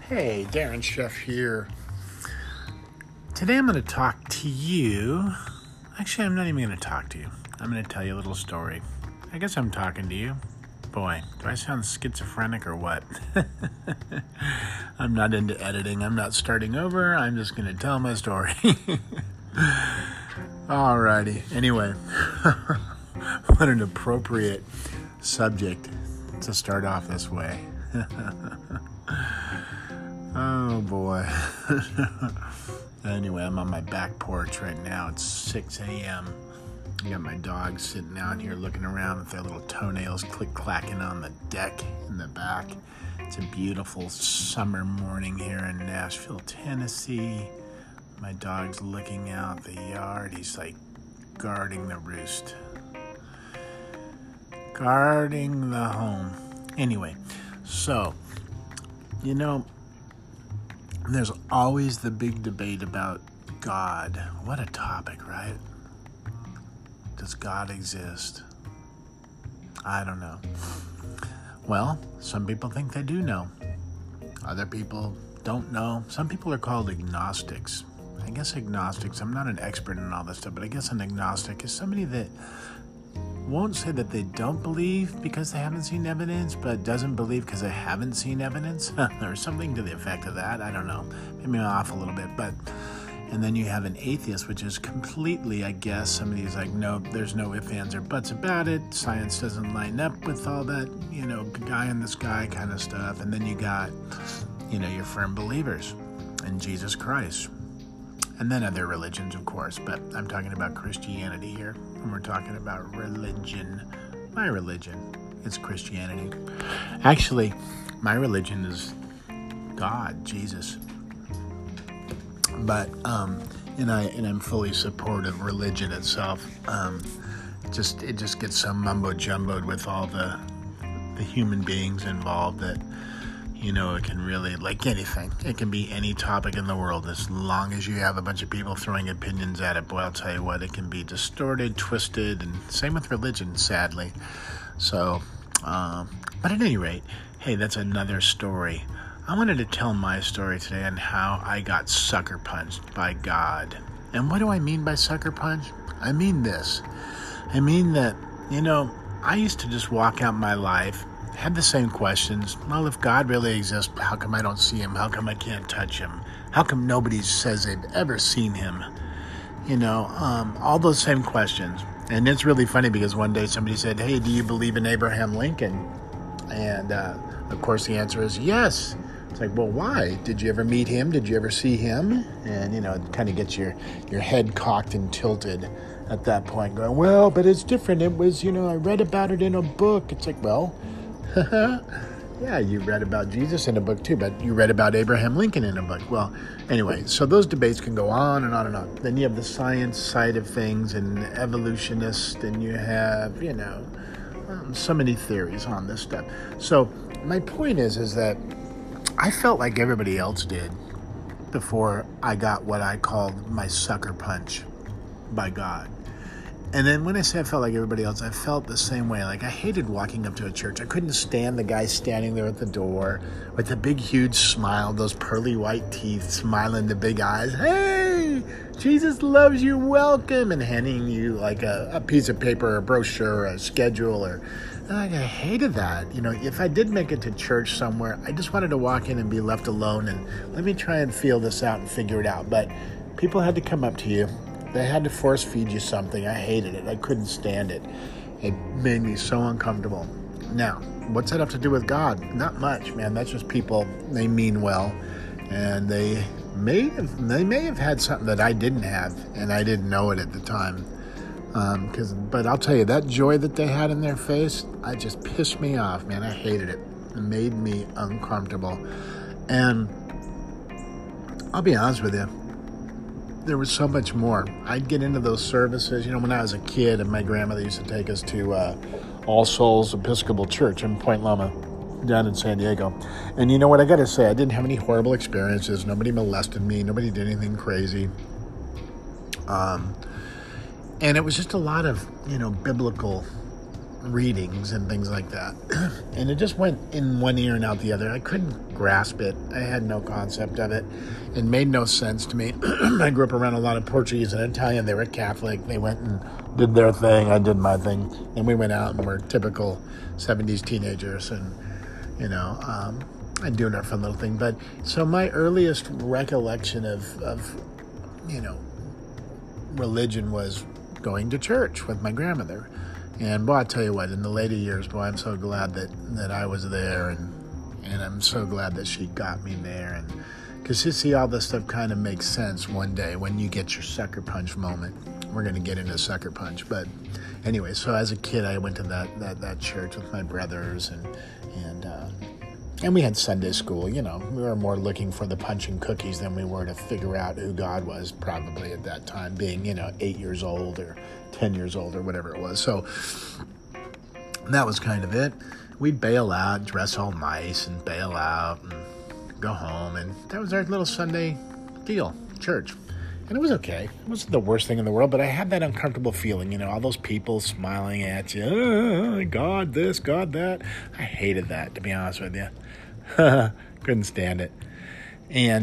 Hey, Darren Chef here. Today I'm going to talk to you. Actually, I'm not even going to talk to you. I'm going to tell you a little story. I guess I'm talking to you. Boy, do I sound schizophrenic or what? I'm not into editing. I'm not starting over. I'm just going to tell my story. Alrighty. Anyway, what an appropriate subject to start off this way. Oh boy. Anyway, I'm on my back porch right now. It's 6 a.m. I got my dogs sitting out here looking around with their little toenails click-clacking on the deck in the back. It's a beautiful summer morning here in Nashville, Tennessee. My dog's looking out the yard. He's like guarding the roost. Guarding the home. Anyway, so, there's always the big debate about God. What a topic, right? Does God exist? I don't know. Well, some people think they do know. Other people don't know. Some people are called agnostics. I guess agnostics, I'm not an expert in all this stuff, but I guess an agnostic is somebody that won't say that they don't believe because they haven't seen evidence, but doesn't believe because they haven't seen evidence, or something to the effect of that. I don't know. Maybe I'm off a little bit, and then you have an atheist, which is completely, I guess, somebody's like, nope, there's no ifs, ands, or buts about it. Science doesn't line up with all that, guy in the sky kind of stuff. And then you got, your firm believers in Jesus Christ. And then other religions, of course, but I'm talking about Christianity here, and we're talking about religion. My religion is Christianity. Actually, my religion is God, Jesus. But, and I'm fully supportive of religion itself. It just gets so mumbo-jumboed with all the human beings involved that, it can really, like anything, it can be any topic in the world as long as you have a bunch of people throwing opinions at it. Boy, I'll tell you what, it can be distorted, twisted, and same with religion, sadly. So, but at any rate, hey, that's another story. I wanted to tell my story today on how I got sucker punched by God. And what do I mean by sucker punch? I mean this. I mean that, I used to just walk out my life, had the same questions. Well, if God really exists, how come I don't see him? How come I can't touch him? How come nobody says they've ever seen him? All those same questions. And it's really funny because one day somebody said, hey, do you believe in Abraham Lincoln? And, of course, the answer is yes. It's like, well, why? Did you ever meet him? Did you ever see him? And, it kind of gets your head cocked and tilted at that point, going, well, but it's different. It was, I read about it in a book. It's like, well, yeah, you read about Jesus in a book too, but you read about Abraham Lincoln in a book. Well, anyway, so those debates can go on and on and on. Then you have the science side of things and evolutionists, and you have, so many theories on this stuff. So my point is that I felt like everybody else did before I got what I called my sucker punch by God. And then when I say I felt like everybody else, I felt the same way. Like, I hated walking up to a church. I couldn't stand the guy standing there at the door with the big, huge smile, those pearly white teeth, smiling, the big eyes. Hey, Jesus loves you, welcome, and handing you like a piece of paper, a brochure, or a schedule, or I hated that. If I did make it to church somewhere, I just wanted to walk in and be left alone and let me try and feel this out and figure it out. But people had to come up to you. They had to force feed you something. I hated it. I couldn't stand it. It made me so uncomfortable. Now, what's that have to do with God? Not much, man. That's just people. They mean well, and they may have had something that I didn't have, and I didn't know it at the time. But I'll tell you, that joy that they had in their face, it just pissed me off, man. I hated it. It made me uncomfortable. And I'll be honest with you, there was so much more. I'd get into those services, when I was a kid, and my grandmother used to take us to All Souls Episcopal Church in Point Loma, down in San Diego. And you know what, I got to say, I didn't have any horrible experiences. Nobody molested me. Nobody did anything crazy. And it was just a lot of, biblical readings and things like that. And it just went in one ear and out the other. I couldn't grasp it. I had no concept of it. It made no sense to me. I grew up around a lot of Portuguese and Italian. They were Catholic. They went and did their thing. I did my thing. And we went out and were typical 70s teenagers and, and doing our fun little thing. But so my earliest recollection of religion was going to church with my grandmother. And boy, I tell you what, in the later years, boy, I'm so glad that I was there, and I'm so glad that she got me there. And because you see, all this stuff kind of makes sense one day when you get your sucker punch moment. We're going to get into sucker punch, but anyway. So as a kid, I went to that church with my brothers, and we had Sunday school. We were more looking for the punch and cookies than we were to figure out who God was, probably at that time, being 8 years old or 10 years old or whatever it was. So that was kind of it. We'd bail out, dress all nice and bail out and go home. And that was our little Sunday deal, church. And it was okay. It wasn't the worst thing in the world, but I had that uncomfortable feeling, all those people smiling at you. God this, God that. I hated that, to be honest with you. Couldn't stand it. And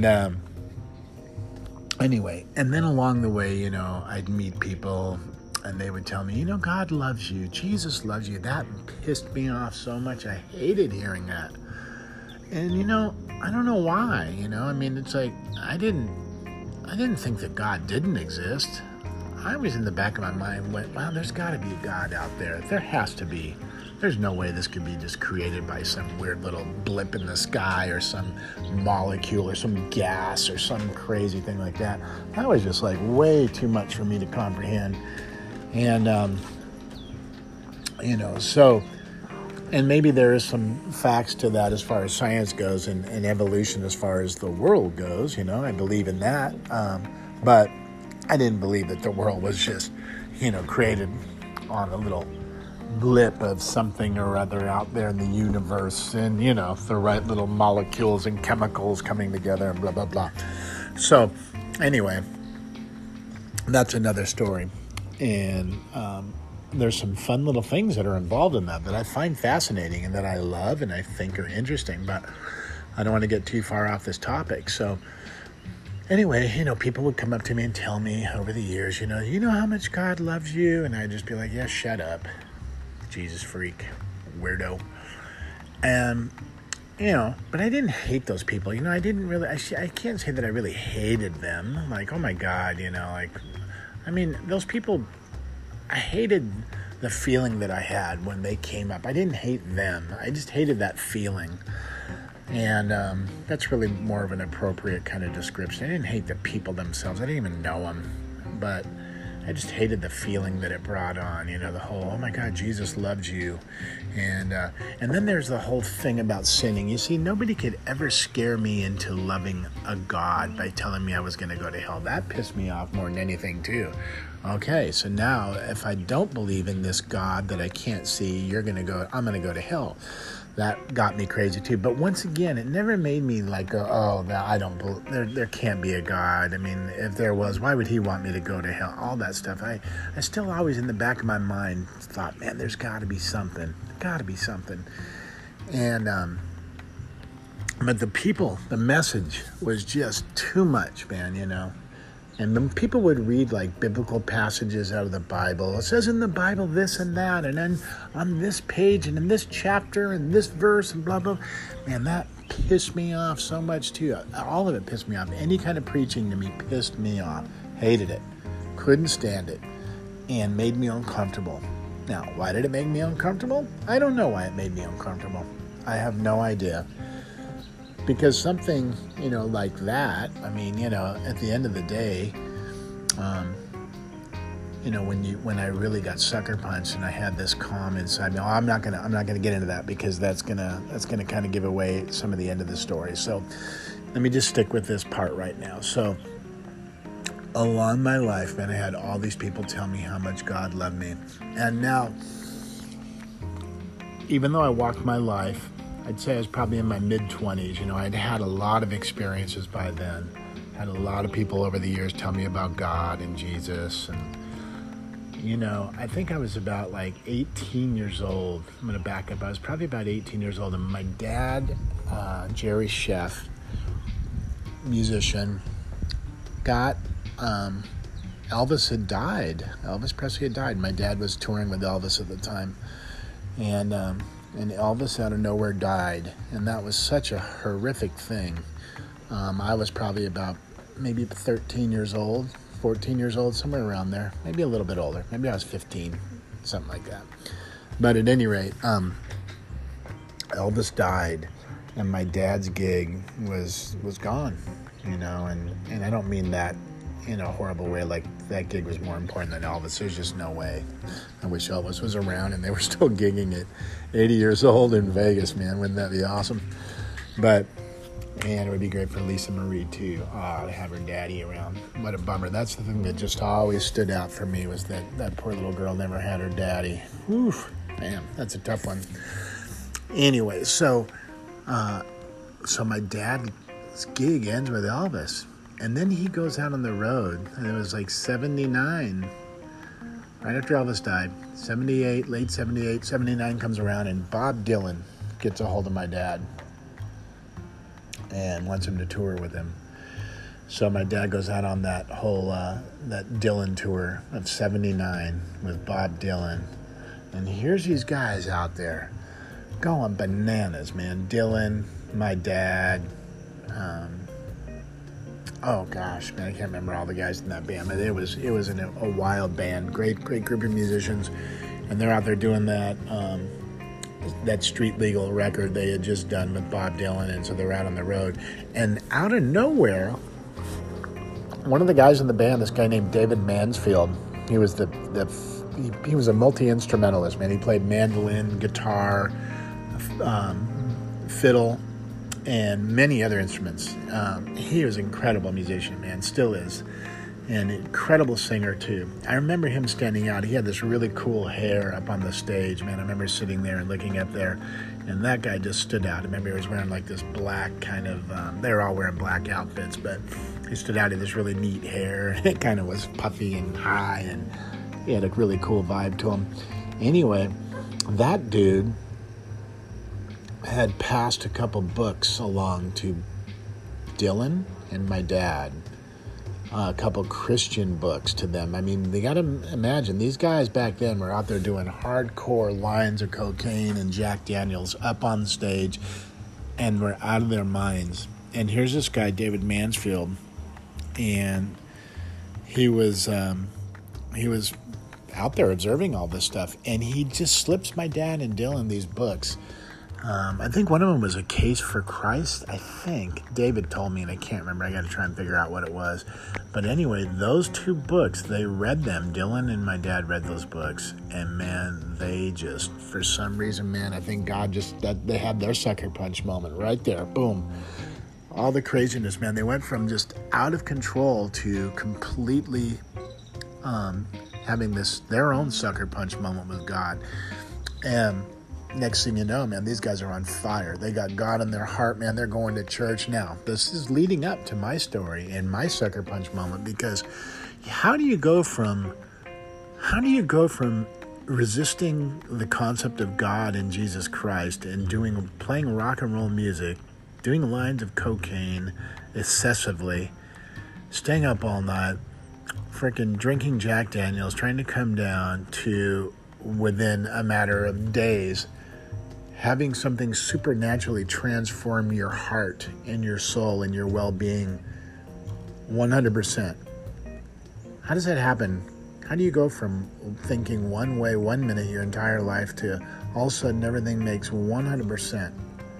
anyway, and then along the way, I'd meet people and they would tell me, God loves you. Jesus loves you. That pissed me off so much. I hated hearing that. And, I don't know why, it's like I didn't think that God didn't exist. I was in the back of my mind went, wow, there's got to be a God out there. There has to be. There's no way this could be just created by some weird little blip in the sky or some molecule or some gas or some crazy thing like that. That was just like way too much for me to comprehend. And, so, and maybe there is some facts to that as far as science goes and evolution as far as the world goes. I believe in that. But I didn't believe that the world was just, created on a little blip of something or other out there in the universe and, the right little molecules and chemicals coming together and blah, blah, blah. So anyway, that's another story. And there's some fun little things that are involved in that I find fascinating and that I love and I think are interesting, but I don't want to get too far off this topic. So anyway, people would come up to me and tell me over the years, you know how much God loves you? And I'd just be like, yeah, shut up, Jesus freak, weirdo. And, but I didn't hate those people. I didn't really, I can't say that I really hated them. Like, oh my God, those people, I hated the feeling that I had when they came up. I didn't hate them. I just hated that feeling. And that's really more of an appropriate kind of description. I didn't hate the people themselves. I didn't even know them. But I just hated the feeling that it brought on, the whole, oh my God, Jesus loves you. And then there's the whole thing about sinning. You see, nobody could ever scare me into loving a God by telling me I was going to go to hell. That pissed me off more than anything too. Okay, so now if I don't believe in this God that I can't see, I'm going to go to hell. That got me crazy too. But once again, it never made me like, oh, no, I don't believe, there can't be a God. I mean, if there was, why would he want me to go to hell? All that stuff. I still always in the back of my mind thought, man, there's got to be something. Got to be something. And, but the message was just too much, man, And then people would read like biblical passages out of the Bible. It says in the Bible this and that, and then on this page and in this chapter and this verse and blah, blah. Man, that pissed me off so much too. All of it pissed me off. Any kind of preaching to me pissed me off. Hated it. Couldn't stand it. And made me uncomfortable. Now, why did it make me uncomfortable? I don't know why it made me uncomfortable. I have no idea. Because something, like that, I mean, at the end of the day, when I really got sucker punched and I had this calm inside me, I'm not gonna get into that because that's gonna kind of give away some of the end of the story. So let me just stick with this part right now. So along my life, man, I had all these people tell me how much God loved me, and now, even though I walked my life, I'd say I was probably in my mid-20s. I'd had a lot of experiences by then. Had a lot of people over the years tell me about God and Jesus. I think I was about like 18 years old. I'm going to back up. I was probably about 18 years old, and my dad, Jerry Sheff, musician, got Elvis had died. Elvis Presley had died. My dad was touring with Elvis at the time, and Elvis out of nowhere died, and that was such a horrific thing. I was probably about maybe 13 years old, 14 years old, somewhere around there, maybe a little bit older. Maybe I was 15, something like that. But at any rate, Elvis died, and my dad's gig was gone, and I don't mean that in a horrible way, like that gig was more important than Elvis. There's just no way. I wish Elvis was around and they were still gigging at 80 years old in Vegas, man. Wouldn't that be awesome? But, man, it would be great for Lisa Marie, too, to have her daddy around. What a bummer. That's the thing that just always stood out for me, was that poor little girl never had her daddy. Oof, man, that's a tough one. Anyway, so my dad's gig ends with Elvis. And then he goes out on the road, and it was like 79, right after Elvis died, 78, late 78, 79 comes around, and Bob Dylan gets a hold of my dad and wants him to tour with him. So my dad goes out on that whole, that Dylan tour of 79 with Bob Dylan. And here's these guys out there going bananas, man. Dylan, my dad, oh gosh, man, I can't remember all the guys in that band, but it was a wild band, great group of musicians, and they're out there doing that Street Legal record they had just done with Bob Dylan, and so they're out on the road, and out of nowhere, one of the guys in the band, this guy named David Mansfield, he was he was a multi-instrumentalist, man. He played mandolin, guitar, fiddle, and many other instruments. He was an incredible musician, man, still is. An incredible singer, too. I remember him standing out. He had this really cool hair up on the stage, man. I remember sitting there and looking up there, and that guy just stood out. I remember he was wearing like this black kind of, they were all wearing black outfits, but he stood out. He had this really neat hair. It kind of was puffy and high, and he had a really cool vibe to him. Anyway, that dude had passed a couple books along to Dylan and my dad, a couple Christian books to them. I mean, they got to imagine, these guys back then were out there doing hardcore lines of cocaine and Jack Daniels up on stage, and were out of their minds. And here's this guy, David Mansfield, and he was out there observing all this stuff, and he just slips my dad and Dylan these books. I think one of them was A Case for Christ, I think. David told me, and I can't remember. I got to try and figure out what it was. But anyway, those two books, they read them. Dylan and my dad read those books. And, man, they just, for some reason, man, I think God they had their sucker punch moment right there. Boom. All the craziness, man. They went from just out of control to completely having their own sucker punch moment with God. And next thing you know, man, these guys are on fire. They got God in their heart, man. They're going to church. Now, this is leading up to my story and my sucker punch moment, because how do you go from resisting the concept of God and Jesus Christ and playing rock and roll music, doing lines of cocaine excessively, staying up all night, freaking drinking Jack Daniels, trying to come down, to within a matter of days having something supernaturally transform your heart and your soul and your well-being 100%. How does that happen? How do you go from thinking one way 1 minute your entire life to all of a sudden everything makes 100%?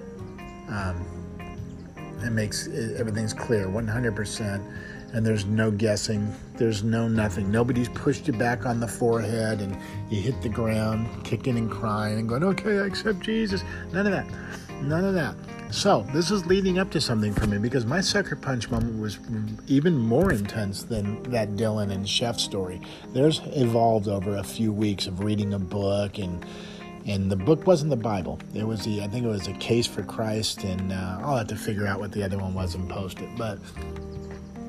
Everything's clear 100%, and there's no guessing, there's no nothing. Nobody's pushed you back on the forehead and you hit the ground kicking and crying and going, okay, I accept Jesus. None of that. So this is leading up to something for me, because my sucker punch moment was even more intense than that Dylan and Sheff story. Theirs evolved over a few weeks of reading a book, and the book wasn't the Bible. I think it was A Case for Christ, and I'll have to figure out what the other one was and post it. But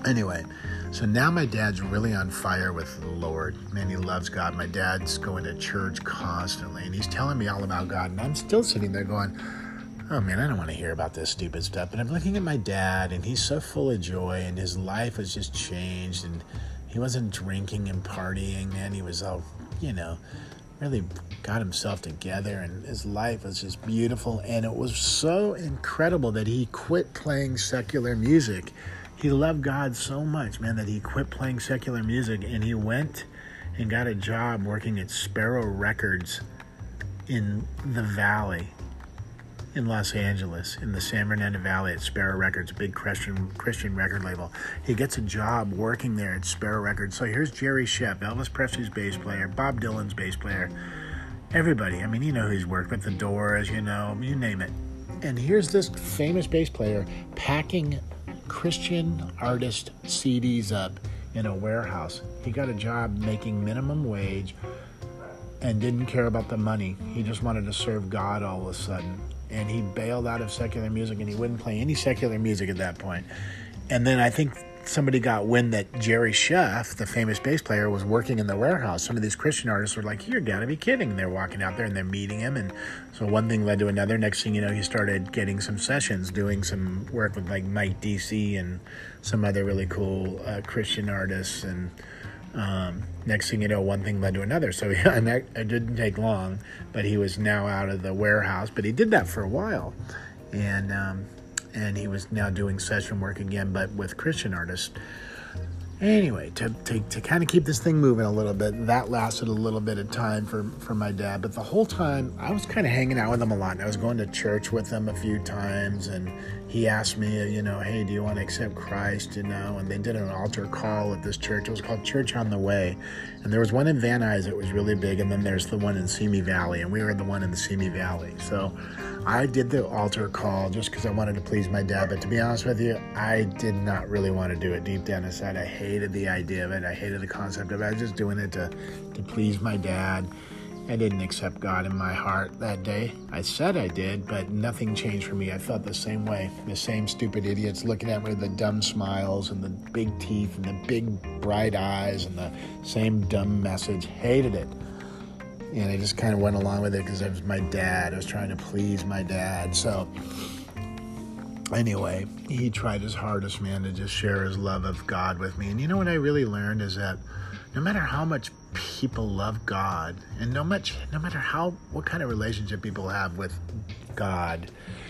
Anyway, so now my dad's really on fire with the Lord. Man, he loves God. My dad's going to church constantly, and he's telling me all about God. And I'm still sitting there going, oh man, I don't want to hear about this stupid stuff. But I'm looking at my dad, and he's so full of joy, and his life has just changed. And he wasn't drinking and partying, man. He was all, really got himself together, and his life was just beautiful. And it was so incredible that he quit playing secular music. He loved God so much, man, that he quit playing secular music, and he went and got a job working at Sparrow Records in the Valley in Los Angeles, in the San Fernando Valley at Sparrow Records, a big Christian record label. He gets a job working there at Sparrow Records. So here's Jerry Shepp, Elvis Presley's bass player, Bob Dylan's bass player, everybody. I mean, who he's worked with, the Doors, you name it. And here's this famous bass player packing Christian artist CDs up in a warehouse. He got a job making minimum wage and didn't care about the money. He just wanted to serve God all of a sudden. And he bailed out of secular music, and he wouldn't play any secular music at that point. And then I think somebody got wind that Jerry Sheff, the famous bass player, was working in the warehouse. Some of these Christian artists were like, you gotta be kidding. And they're walking out there and they're meeting him. And so one thing led to another. Next thing you know, he started getting some sessions, doing some work with like Mike DC and some other really cool Christian artists. And next thing you know, one thing led to another. So and it didn't take long, but he was now out of the warehouse. But he did that for a while. And he was now doing session work again, but with Christian artists. Anyway, to kind of keep this thing moving a little bit, that lasted a little bit of time for my dad. But the whole time, I was kind of hanging out with him a lot. And I was going to church with him a few times. And he asked me, hey, do you want to accept Christ, And they did an altar call at this church. It was called Church on the Way. And there was one in Van Nuys that was really big. And then there's the one in Simi Valley. And we were the one in the Simi Valley. So I did the altar call just because I wanted to please my dad. But to be honest with you, I did not really want to do it. Deep down inside, I hated the idea of it. I hated the concept of it. I was just doing it to please my dad. I didn't accept God in my heart that day. I said I did, but nothing changed for me. I felt the same way. The same stupid idiots looking at me with the dumb smiles and the big teeth and the big bright eyes and the same dumb message. Hated it. And I just kind of went along with it because it was my dad. I was trying to please my dad. So anyway, he tried his hardest, man, to just share his love of God with me. And you know what I really learned is that no matter how much people love God, and no matter what kind of relationship people have with God,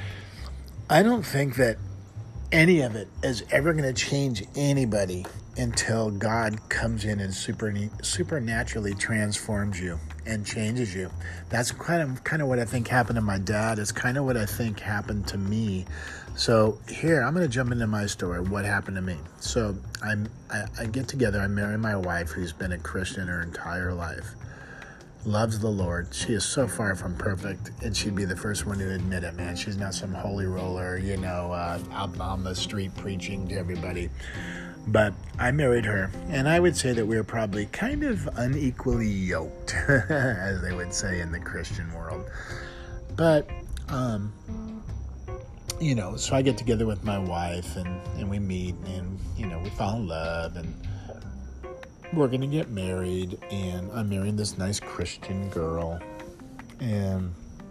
I don't think that any of it is ever going to change anybody until God comes in and supernaturally transforms you and changes you. That's kind of what I think happened to my dad. It's kind of what I think happened to me. So here, I'm going to jump into my story, what happened to me. So I get together, I marry my wife, who's been a Christian her entire life, loves the Lord. She is so far from perfect, and she'd be the first one to admit it, man. She's not some holy roller, out on the street preaching to everybody. But I married her, and I would say that we were probably kind of unequally yoked, as they would say in the Christian world. But, so I get together with my wife, and we meet, and, we fall in love, and we're going to get married, and I'm marrying this nice Christian girl. And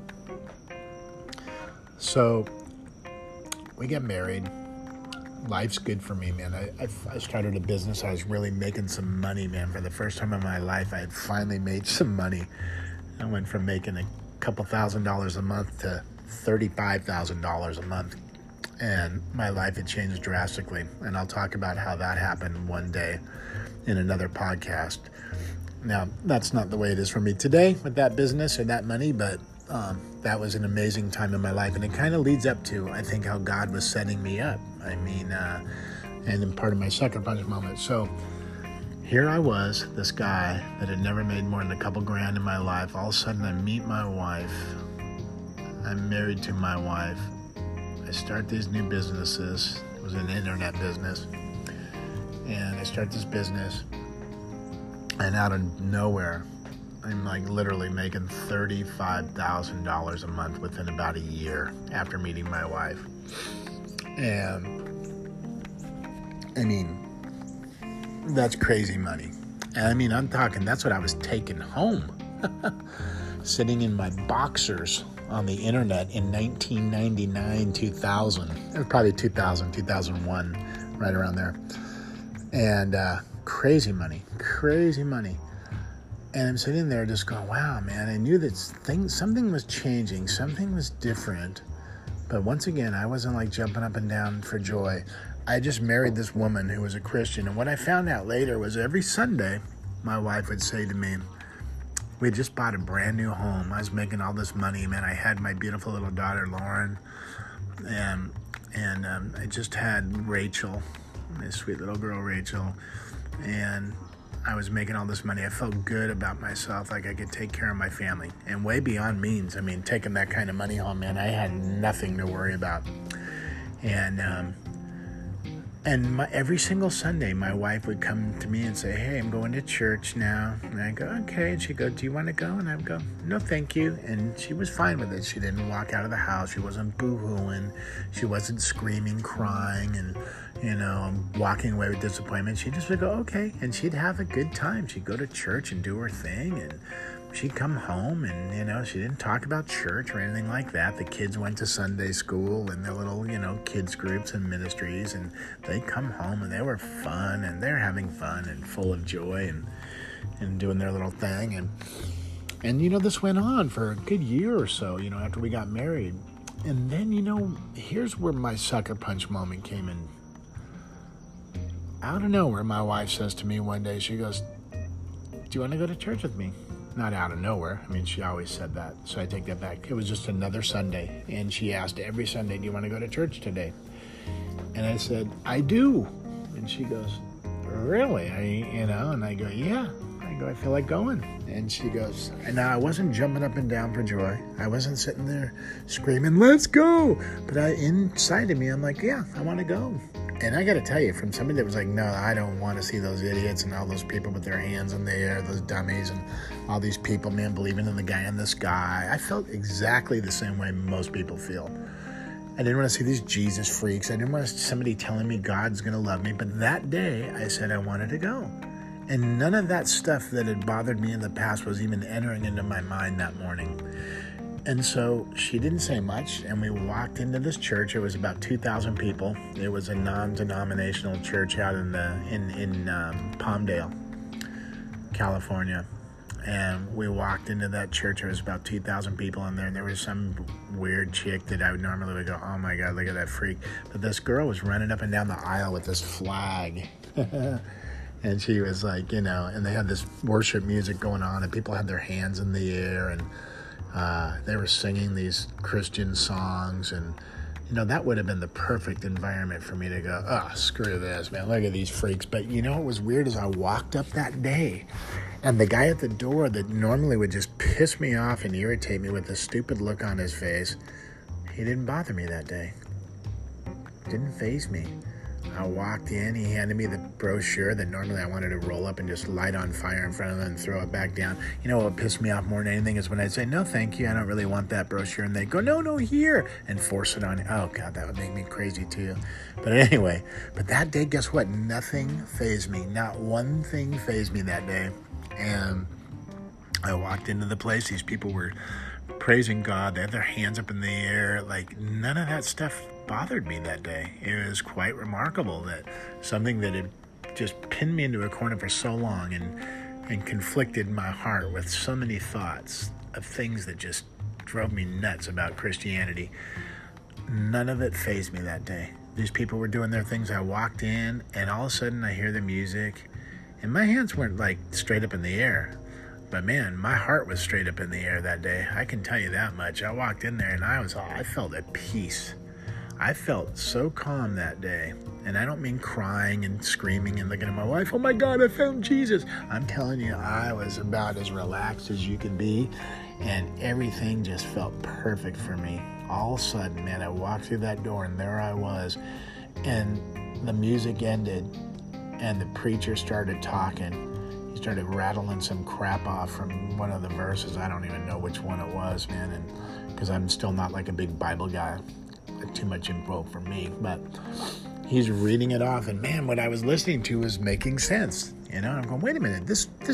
so we get married. Life's good for me, man. I started a business. I was really making some money, man. For the first time in my life, I had finally made some money. I went from making a couple $1,000s a month to $35,000 a month. And my life had changed drastically. And I'll talk about how that happened one day in another podcast. Now, that's not the way it is for me today with that business or that money, but that was an amazing time in my life. And it kind of leads up to, I think, how God was setting me up. I mean, and in part of my sucker punch moment. So here I was, this guy that had never made more than a couple grand in my life. All of a sudden, I meet my wife. I'm married to my wife. I start these new businesses. It was an internet business. And I start this business. And out of nowhere, I'm like literally making $35,000 a month within about a year after meeting my wife. And I mean, That's crazy money. And I mean, I'm talking, that's what I was taking home. Sitting in my boxers on the internet in 1999, 2000. It was probably 2000, 2001, right around there. And crazy money. And I'm sitting there just going, wow, man, I knew that something was changing, something was different. But once again, I wasn't like jumping up and down for joy. I just married this woman who was a Christian. And what I found out later was every Sunday, my wife would say to me, we just bought a brand new home. I was making all this money, man. I had my beautiful little daughter, Lauren, and I just had Rachel, my sweet little girl, Rachel, and I was making all this money. I felt good about myself, like I could take care of my family, and way beyond means. I mean, taking that kind of money home, man, I had nothing to worry about. And every single Sunday, my wife would come to me and say, hey, I'm going to church now. And I go, okay. And she'd go, do you want to go? And I would go, no, thank you. And she was fine with it. She didn't walk out of the house. She wasn't boo-hooing. She wasn't screaming, crying, and, walking away with disappointment. She just would go, okay. And she'd have a good time. She'd go to church and do her thing. And she'd come home and, she didn't talk about church or anything like that. The kids went to Sunday school and their little, kids groups and ministries, and they'd come home and they were fun and they're having fun and full of joy and doing their little thing. And this went on for a good year or so, after we got married. And then, here's where my sucker punch moment came in. Out of nowhere, my wife says to me one day, she goes, do you want to go to church with me? Not out of nowhere. I mean, she always said that, so I take that back. It was just another Sunday, and she asked every Sunday, do you want to go to church today? And I said, I do. And she goes, really? And I go, yeah. I feel like going. And she goes, and now I wasn't jumping up and down for joy. I wasn't sitting there screaming, let's go. But inside of me, I'm like, yeah, I want to go. And I got to tell you, from somebody that was like, no, I don't want to see those idiots and all those people with their hands in the air, those dummies, and all these people, man, believing in the guy in the sky. I felt exactly the same way most people feel. I didn't want to see these Jesus freaks. I didn't want somebody telling me God's going to love me. But that day, I said I wanted to go. And none of that stuff that had bothered me in the past was even entering into my mind that morning. And so she didn't say much, and we walked into this church. It was about 2,000 people. It was a non-denominational church out in Palmdale, California. And we walked into that church. There was about 2,000 people in there, and there was some weird chick that I would normally go, oh my God, look at that freak. But this girl was running up and down the aisle with this flag. And she was like, and they had this worship music going on, and people had their hands in the air, and they were singing these Christian songs, and that would have been the perfect environment for me to go, oh, screw this, man, look at these freaks. But what was weird is I walked up that day, and the guy at the door that normally would just piss me off and irritate me with a stupid look on his face, he didn't bother me that day. Didn't faze me. I walked in, he handed me the brochure that normally I wanted to roll up and just light on fire in front of them and throw it back down. What would piss me off more than anything is when I'd say, no, thank you, I don't really want that brochure. And they'd go, no, here, and force it on you. Oh, God, that would make me crazy too. But anyway, that day, guess what? Nothing fazed me. Not one thing fazed me that day. And I walked into the place. These people were praising God. They had their hands up in the air. Like, none of that stuff bothered me that day. It was quite remarkable that something that had just pinned me into a corner for so long and conflicted my heart with so many thoughts of things that just drove me nuts about Christianity. None of it fazed me that day. These people were doing their things. I walked in, and all of a sudden I hear the music, and my hands weren't like straight up in the air. But man, my heart was straight up in the air that day. I can tell you that much. I walked in there and I felt at peace. I felt so calm that day. And I don't mean crying and screaming and looking at my wife, oh my God, I found Jesus. I'm telling you, I was about as relaxed as you could be. And everything just felt perfect for me. All of a sudden, man, I walked through that door and there I was. And the music ended and the preacher started talking. He started rattling some crap off from one of the verses. I don't even know which one it was, man, and because I'm still not like a big Bible guy. Too much info for me. But he's reading it off, and man, what I was listening to was making sense. You know, I'm going, wait a minute,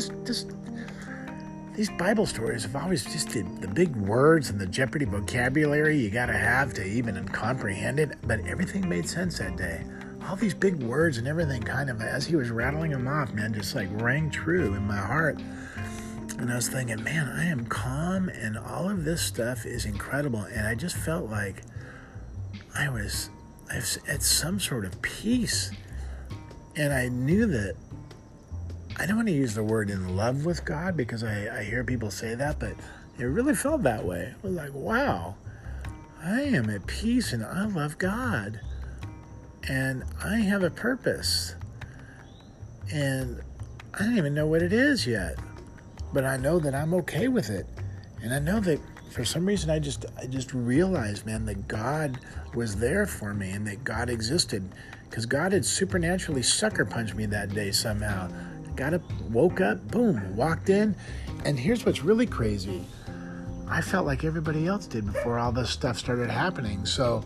these Bible stories have always just the big words and the Jeopardy vocabulary you got to have to even comprehend it, but everything made sense that day. All these big words and everything kind of, as he was rattling them off, man, just like rang true in my heart. And I was thinking, man, I am calm, and all of this stuff is incredible. And I just felt like I was at some sort of peace. And I knew that, I don't want to use the word in love with God, because I hear people say that, but it really felt that way. It was like, wow, I am at peace and I love God. And I have a purpose. And I don't even know what it is yet. But I know that I'm okay with it. And I know that for some reason I just realized, man, that God was there for me and that God existed. Because God had supernaturally sucker punched me that day somehow. Got up, woke up, boom, walked in. And here's what's really crazy. I felt like everybody else did before all this stuff started happening. So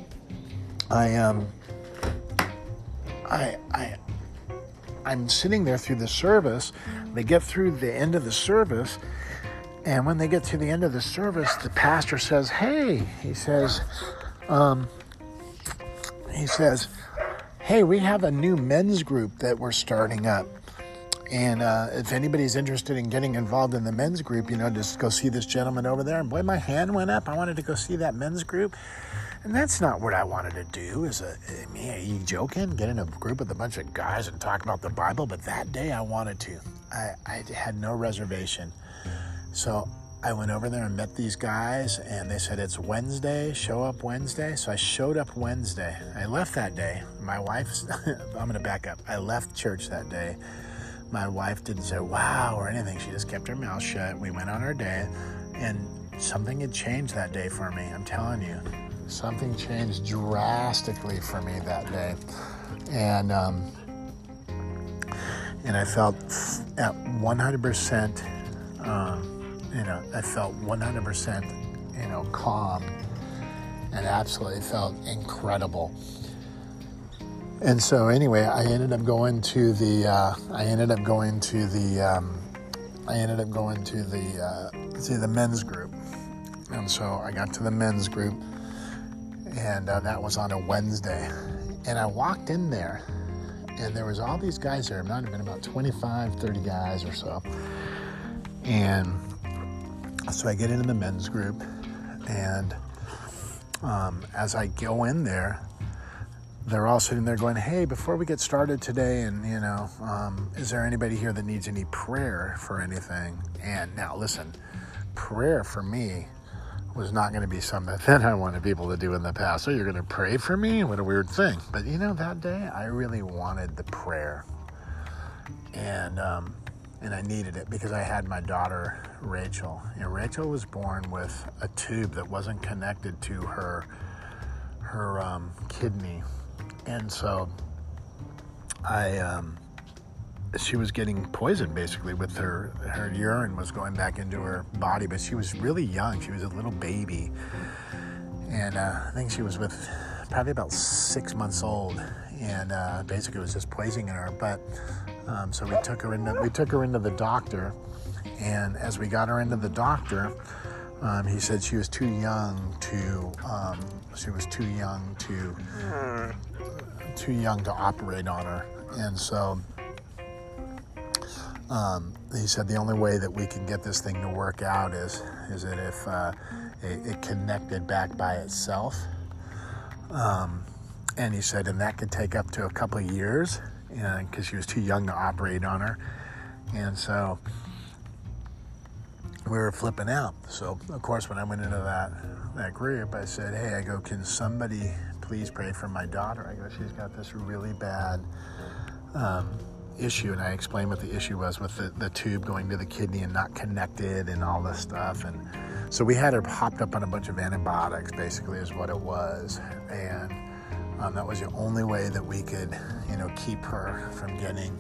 I'm sitting there through the service. They get through the end of the service, and when they get to the end of the service, the pastor says, "Hey," he says, "Hey, we have a new men's group that we're starting up, and if anybody's interested in getting involved in the men's group, you know, just go see this gentleman over there." And boy, my hand went up. I wanted to go see that men's group. And that's not what I wanted to do. Are you joking? Get in a group with a bunch of guys and talk about the Bible? But that day I wanted to. I had no reservation. So I went over there and met these guys, and they said, it's Wednesday, show up Wednesday. So I showed up Wednesday. I left that day. My wife's, I'm going to back up. I left church that day. My wife didn't say, wow, or anything. She just kept her mouth shut. We went on our day, and something had changed that day for me. I'm telling you. Something changed drastically for me that day, and I felt at 100%. I felt 100%, calm, and absolutely felt incredible. And so anyway, I ended up going to the men's group, and so I got to the men's group. And that was on a Wednesday. And I walked in there, and there was all these guys there. It might have been about 25, 30 guys or so. And so I get into the men's group, and as I go in there, they're all sitting there going, hey, before we get started today, and, is there anybody here that needs any prayer for anything? And now, listen, prayer for me was not going to be something that I wanted people to do in the past. So you're going to pray for me? What a weird thing. But that day I really wanted the prayer, and I needed it because I had my daughter Rachel. Rachel was born with a tube that wasn't connected to her kidney, and so she was getting poisoned basically with her urine was going back into her body, but she was really young. She was a little baby, and I think she was with probably about 6 months old, and basically it was just poisoning her. But so we took her into the doctor, and as we got her into the doctor, he said she was too young to operate on her, and so he said the only way that we can get this thing to work out is that if it connected back by itself. And he said, and that could take up to a couple of years, because she was too young to operate on her. And so we were flipping out. So, of course, when I went into that group, I said, hey, I go, can somebody please pray for my daughter? I go, she's got this really bad issue, and I explained what the issue was with the tube going to the kidney and not connected and all this stuff. And so we had her hopped up on a bunch of antibiotics, basically, is what it was. And that was the only way that we could, keep her from getting,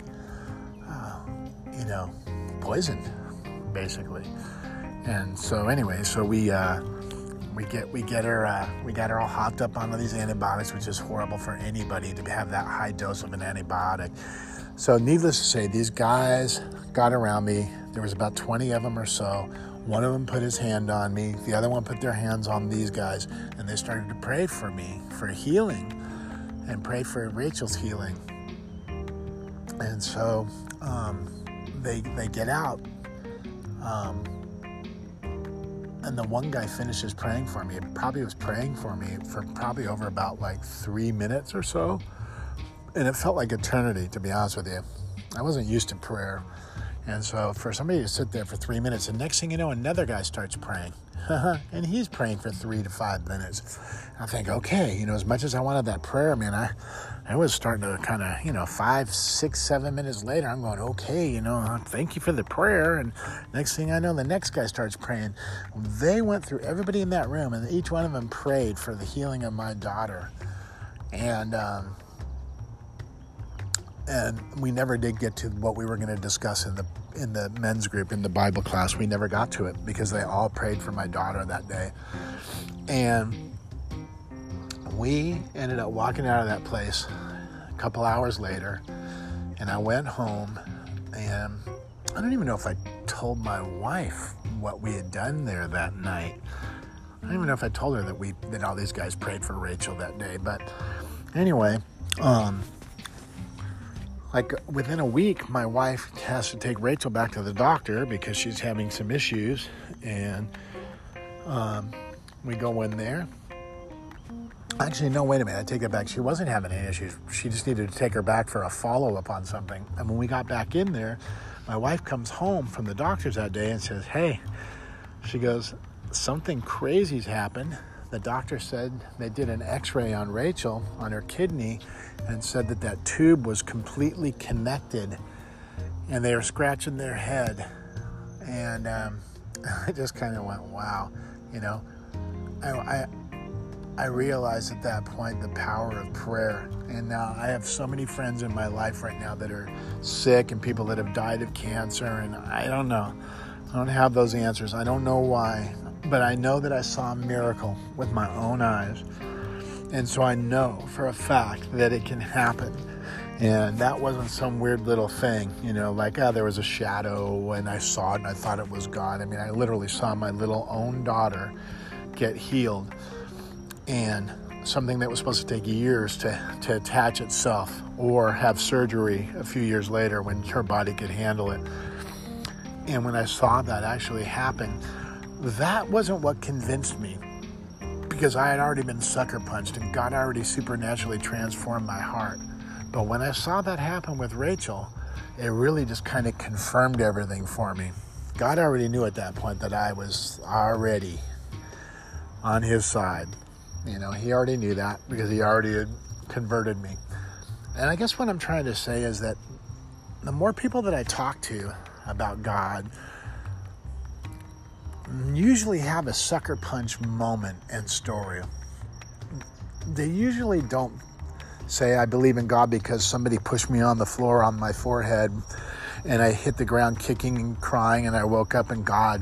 poisoned, basically. And so anyway, so we we got her all hopped up on these antibiotics, which is horrible for anybody to have that high dose of an antibiotic. So needless to say, these guys got around me. There was about 20 of them or so. One of them put his hand on me. The other one put their hands on these guys, and they started to pray for me for healing and pray for Rachel's healing. And so they get out. And the one guy finishes praying for me. It probably was praying for me for probably over about like 3 minutes or so. And it felt like eternity, to be honest with you. I wasn't used to prayer. And so for somebody to sit there for 3 minutes, and next thing you know, another guy starts praying. And he's praying for 3 to 5 minutes. I think, okay, as much as I wanted that prayer, man, I was starting to kind of, 5, 6, 7 minutes later, I'm going, okay, thank you for the prayer. And next thing I know, the next guy starts praying. They went through everybody in that room, and each one of them prayed for the healing of my daughter. And we never did get to what we were going to discuss in the men's group, in the Bible class. We never got to it because they all prayed for my daughter that day. And we ended up walking out of that place a couple hours later, and I went home, and I don't even know if I told my wife what we had done there that night. I don't even know if I told her that all these guys prayed for Rachel that day. But anyway, like within a week, my wife has to take Rachel back to the doctor because she's having some issues, and we go in there. Actually, no, wait a minute, I take it back. She wasn't having any issues. She just needed to take her back for a follow-up on something. And when we got back in there, my wife comes home from the doctor's that day and says, hey, she goes, something crazy's happened. The doctor said they did an x-ray on Rachel, on her kidney, and said that tube was completely connected, and they were scratching their head. And I just kind of went, wow, I realized at that point the power of prayer. And now I have so many friends in my life right now that are sick, and people that have died of cancer, and I don't know. I don't have those answers. I don't know why, but I know that I saw a miracle with my own eyes. And so I know for a fact that it can happen. And that wasn't some weird little thing, like, there was a shadow and I saw it and I thought it was God. I mean, I literally saw my little own daughter get healed, and something that was supposed to take years to attach itself, or have surgery a few years later when her body could handle it. And when I saw that actually happen, that wasn't what convinced me, because I had already been sucker punched and God already supernaturally transformed my heart. But when I saw that happen with Rachel, it really just kind of confirmed everything for me. God already knew at that point that I was already on his side. He already knew that because he already had converted me. And I guess what I'm trying to say is that the more people that I talk to about God usually have a sucker punch moment and story. They usually don't say, I believe in God because somebody pushed me on the floor on my forehead and I hit the ground kicking and crying, and I woke up and God,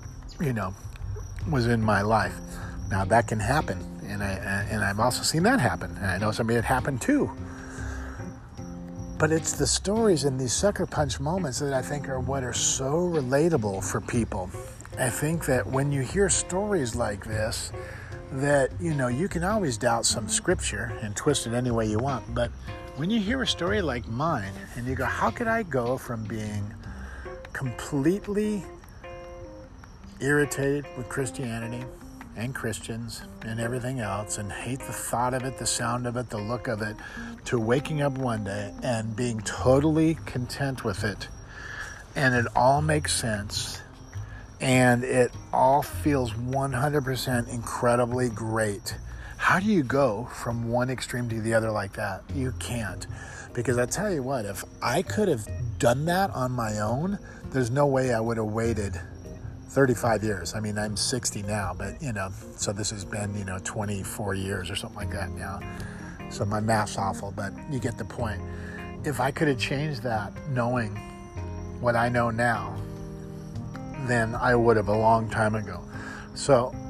was in my life. Now that can happen. And I've also seen that happen. And I know somebody it happened too. But it's the stories in these sucker punch moments that I think are what are so relatable for people. I think that when you hear stories like this, that, you can always doubt some scripture and twist it any way you want. But when you hear a story like mine and you go, how could I go from being completely irritated with Christianity and Christians and everything else, and hate the thought of it, the sound of it, the look of it, to waking up one day and being totally content with it, and it all makes sense, and it all feels 100% incredibly great. How do you go from one extreme to the other like that? You can't. Because I tell you what, if I could have done that on my own, there's no way I would have waited 35 years. I mean, I'm 60 now, but, so this has been, 24 years or something like that now. So my math's awful, but you get the point. If I could have changed that knowing what I know now, then I would have a long time ago. So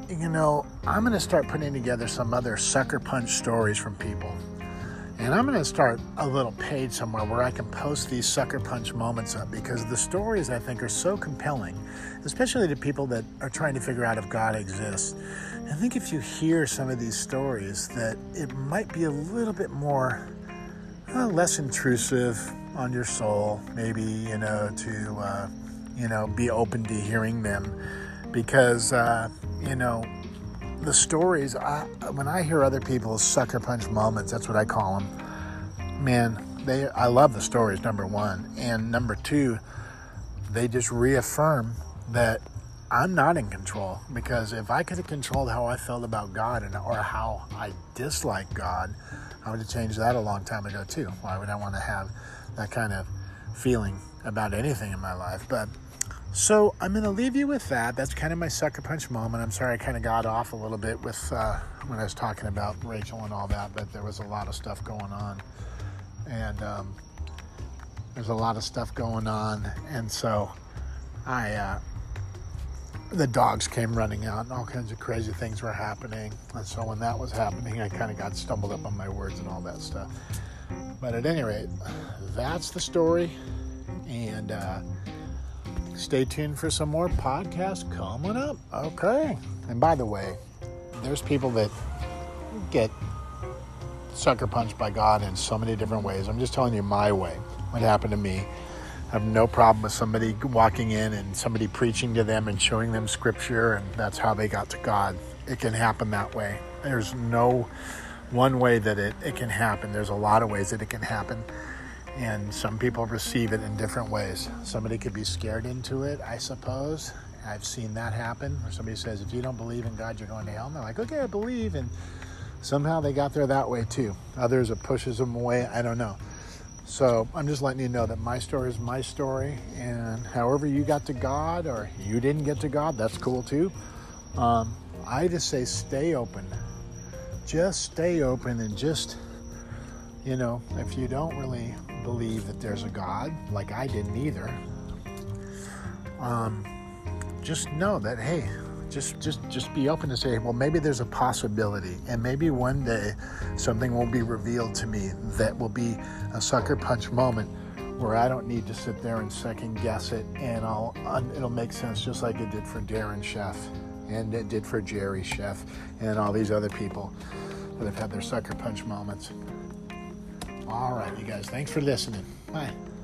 I'm going to start putting together some other sucker punch stories from people. And I'm going to start a little page somewhere where I can post these sucker punch moments up, because the stories, I think, are so compelling, especially to people that are trying to figure out if God exists. I think if you hear some of these stories, that it might be a little bit more, less intrusive on your soul, maybe, to, be open to hearing them. Because, the stories, when I hear other people's sucker punch moments, that's what I call them, man, I love the stories, number one. And number two, they just reaffirm that I'm not in control. Because if I could have controlled how I felt about God or how I dislike God, I would have changed that a long time ago too. Why would I want to have that kind of feeling about anything in my life? So I'm going to leave you with that. That's kind of my sucker punch moment. I'm sorry I kind of got off a little bit with when I was talking about Rachel and all that, but there was a lot of stuff going on. And there's a lot of stuff going on. And so the dogs came running out and all kinds of crazy things were happening. And so when that was happening, I kind of got stumbled up on my words and all that stuff. But at any rate, that's the story. And stay tuned for some more podcasts coming up. Okay. And by the way, there's people that get sucker punched by God in so many different ways. I'm just telling you my way, what happened to me. I have no problem with somebody walking in and somebody preaching to them and showing them scripture, and that's how they got to God. It can happen that way. There's no one way that it can happen. There's a lot of ways that it can happen. And some people receive it in different ways. Somebody could be scared into it, I suppose. I've seen that happen. Or somebody says, if you don't believe in God, you're going to hell. And they're like, okay, I believe. And somehow they got there that way too. Others, it pushes them away. I don't know. So I'm just letting you know that my story is my story. And however you got to God or you didn't get to God, that's cool too. I just say stay open. Just stay open and just... if you don't really believe that there's a God, like I didn't either, just know that, hey, just be open to say, well, maybe there's a possibility, and maybe one day something will be revealed to me that will be a sucker punch moment where I don't need to sit there and second guess it, and it'll make sense, just like it did for Darren Chef, and it did for Jerry Chef, and all these other people that have had their sucker punch moments. All right, you guys, thanks for listening. Bye.